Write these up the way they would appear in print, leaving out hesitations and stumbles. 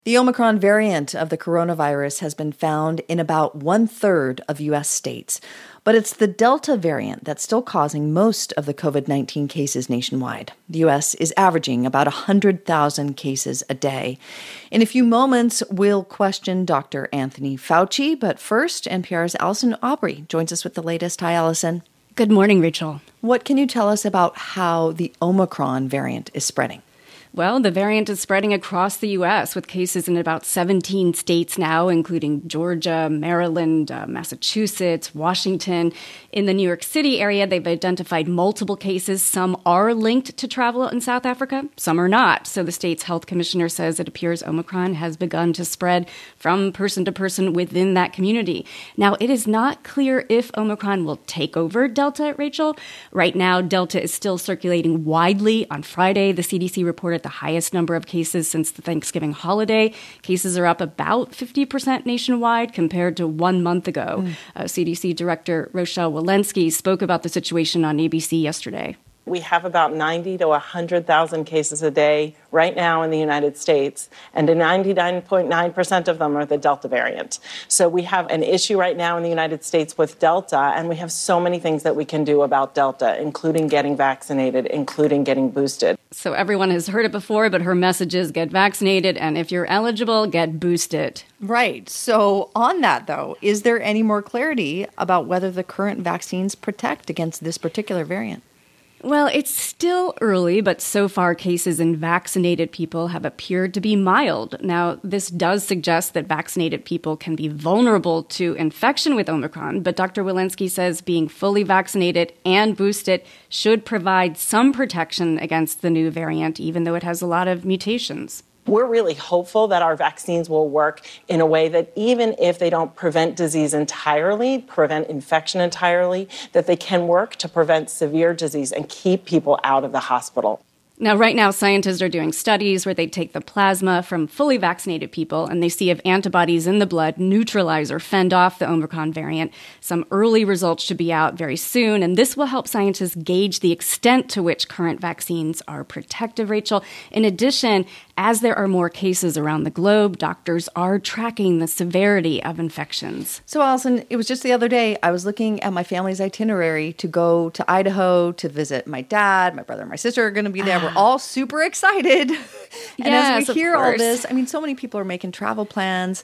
The Omicron variant of the coronavirus has been found in about 1/3 of U.S. states, but it's the Delta variant that's still causing most of the COVID-19 cases nationwide. The U.S. is averaging about 100,000 cases a day. In a few moments, we'll question Dr. Anthony Fauci, but first, NPR's Allison Aubrey joins us with the latest. Hi, Allison. Good morning, Rachel. What can you tell us about how the Omicron variant is spreading? Well, the variant is spreading across the U.S. with cases in about 17 states now, including Georgia, Maryland, Massachusetts, Washington. In the New York City area, they've identified multiple cases. Some are linked to travel in South Africa, some are not. So the state's health commissioner says it appears Omicron has begun to spread from person to person within that community. Now, it is not clear if Omicron will take over Delta, Rachel. Right now, Delta is still circulating widely. On Friday, the CDC reported the highest number of cases since the Thanksgiving holiday. Cases are up about 50% nationwide compared to 1 month ago. CDC Director Rochelle Walensky spoke about the situation on ABC yesterday. We have about 90 to 100,000 cases a day right now in the United States, and 99.9% of them are the Delta variant. So we have an issue right now in the United States with Delta, and we have so many things that we can do about Delta, including getting vaccinated, including getting boosted. So everyone has heard it before, but her message is get vaccinated, and if you're eligible, get boosted. Right. So on that, though, is there any more clarity about whether the current vaccines protect against this particular variant? Well, it's still early, but so far cases in vaccinated people have appeared to be mild. Now, this does suggest that vaccinated people can be vulnerable to infection with Omicron, but Dr. Walensky says being fully vaccinated and boosted should provide some protection against the new variant, even though it has a lot of mutations. We're really hopeful that our vaccines will work in a way that even if they don't prevent disease entirely, prevent infection entirely, that they can work to prevent severe disease and keep people out of the hospital. Now, right now, scientists are doing studies where they take the plasma from fully vaccinated people and they see if antibodies in the blood neutralize or fend off the Omicron variant. Some early results should be out very soon, and this will help scientists gauge the extent to which current vaccines are protective, Rachel. In addition, as there are more cases around the globe, doctors are tracking the severity of infections. So, Allison, it was just the other day, I was looking at my family's itinerary to go to Idaho to visit my dad. My brother and my sister are going to be there. We're all super excited. And yes, as we hear all course. this, I mean, so many people are making travel plans.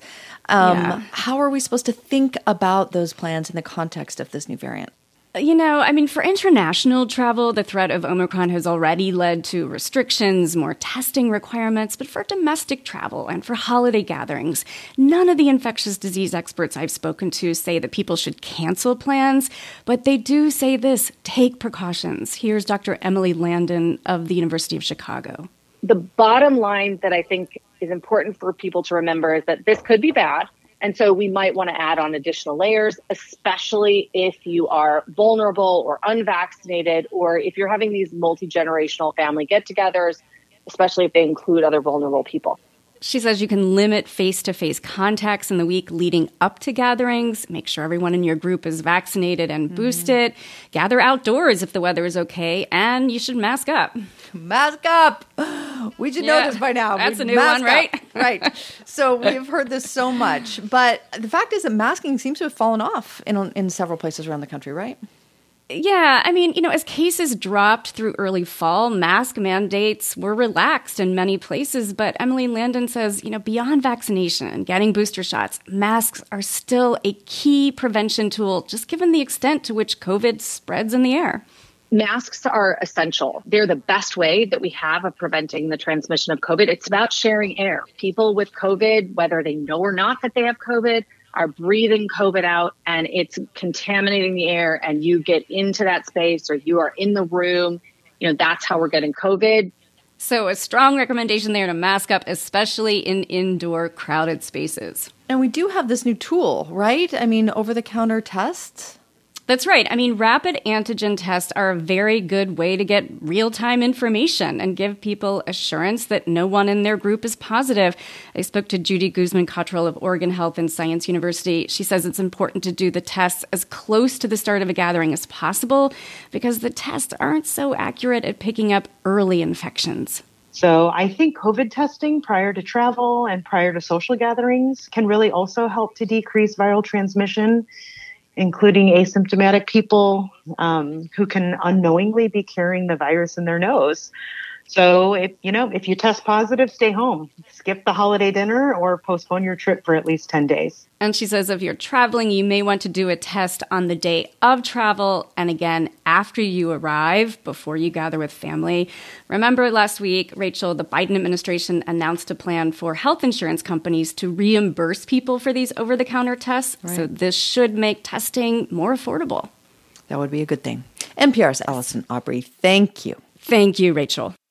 How are we supposed to think about those plans in the context of this new variant? You know, I mean, for international travel, the threat of Omicron has already led to restrictions, more testing requirements. But for domestic travel and for holiday gatherings, none of the infectious disease experts I've spoken to say that people should cancel plans. But they do say this, take precautions. Here's Dr. Emily Landon of the University of Chicago. The bottom line that I think is important for people to remember is that this could be bad. And so we might want to add on additional layers, especially if you are vulnerable or unvaccinated, or if you're having these multi-generational family get-togethers, especially if they include other vulnerable people. She says you can limit face-to-face contacts in the week leading up to gatherings. Make sure everyone in your group is vaccinated and boosted. Gather outdoors if the weather is okay. And you should mask up. Mask up! We should know this by now. That's a new one, right? Right. So we've heard this so much. But the fact is that masking seems to have fallen off in several places around the country, right? Yeah, I mean, as cases dropped through early fall, mask mandates were relaxed in many places. But Emily Landon says, beyond vaccination and getting booster shots, masks are still a key prevention tool, just given the extent to which COVID spreads in the air. Masks are essential. They're the best way that we have of preventing the transmission of COVID. It's about sharing air. People with COVID, whether they know or not that they have COVID, are breathing COVID out, and it's contaminating the air, and you get into that space or you are in the room. That's how we're getting COVID. So a strong recommendation there to mask up, especially in indoor crowded spaces. And we do have this new tool, right? I mean, over-the-counter tests. That's right. I mean, rapid antigen tests are a very good way to get real-time information and give people assurance that no one in their group is positive. I spoke to Judy Guzman-Cottrell of Oregon Health and Science University. She says it's important to do the tests as close to the start of a gathering as possible because the tests aren't so accurate at picking up early infections. So I think COVID testing prior to travel and prior to social gatherings can really also help to decrease viral transmission, including asymptomatic people who can unknowingly be carrying the virus in their nose. So if you test positive, stay home, skip the holiday dinner, or postpone your trip for at least 10 days. And she says if you're traveling, you may want to do a test on the day of travel and again after you arrive, before you gather with family. Remember last week, Rachel, the Biden administration announced a plan for health insurance companies to reimburse people for these over-the-counter tests. Right. So this should make testing more affordable. That would be a good thing. NPR's Allison Aubrey, thank you. Thank you, Rachel.